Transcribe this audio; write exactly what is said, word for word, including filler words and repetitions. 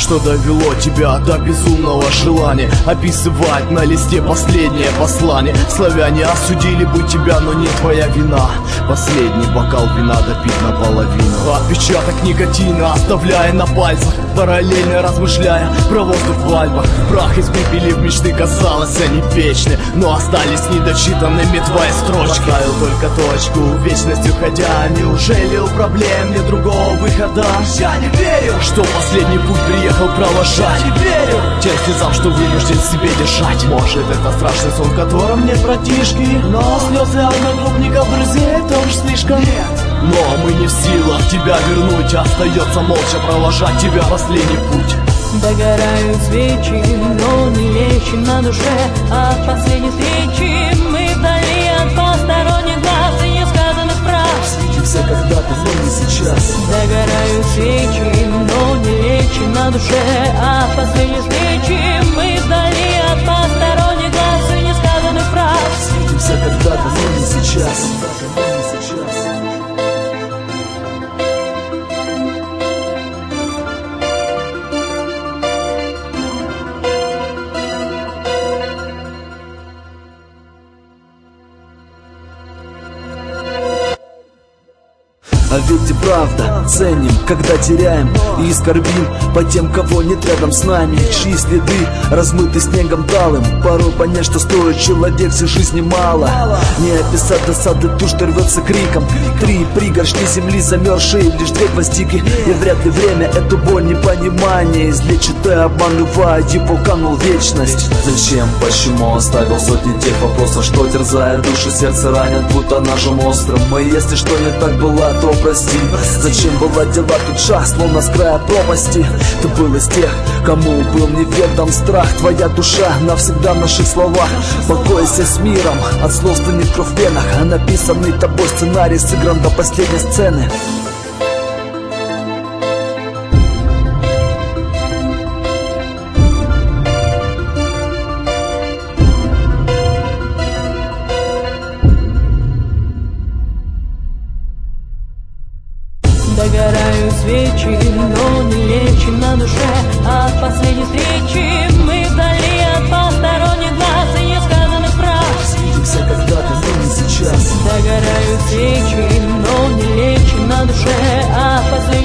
что довело тебя до безумного желания описывать на листе последнее послание. Славяне осудили бы тебя, но не твоя вина. Последний бокал вина допит наполовину. Отпечаток никотина оставляя на пальцах, параллельно размышляя про воздух в Альпах. Прах из пепели в мечты, казалось, они вечны, но остались недочитанными твои строчки. Поставил только точку, в вечность уходя. Неужели у проблем нет другого выхода? Я не верю, что последний путь приехал провожать. Я не верю тем слезам, что вынужден себе держать. Может, это страшный сон, в котором нет братишки, но слезы одногруппников, друзей тоже слишком. Нет. Но мы не в силах тебя вернуть, остается молча провожать тебя в последний путь. Догорают свечи, но не лечим на душе от последней встречи. Мы вдали от посторонних глаз и несказанных фраз. Встретимся когда-то, но не сейчас. Догорают свечи, но не лечим на душе от последней встречи. Мы вдали от посторонних глаз и несказанных фраз. Встретимся когда-то, но не сейчас. А ведь и правда ценим, когда теряем, и скорбим по тем, кого нет рядом с нами, чьи следы размыты снегом талым. Порой понять, что стоит человек, всей жизни мало. Не описать досады, душ рвется криком. Три пригоршни земли замерзшие, лишь две гвоздики. И вряд ли время эту боль непонимания излечит, и обманывая его канул вечность. Зачем, почему оставил сотни тех вопросов, что терзая душу, сердце ранят, будто ножом острым. И если что не так было, то прости. Зачем было делать тут шаг, словно с края пропасти? Ты был из тех, кому был неведом страх. Твоя душа навсегда в наших словах. Покойся с миром, от слов станет кровь в венах, а написанный тобой сценарий сыгран до последней сцены. Догорают свечи, но не лечим на душе от последней встречи. Мы вдали от посторонних глаз и несказанных фраз. Встретимся когда-то, но не сейчас. Догорают свечи, но не лечим на душе от последней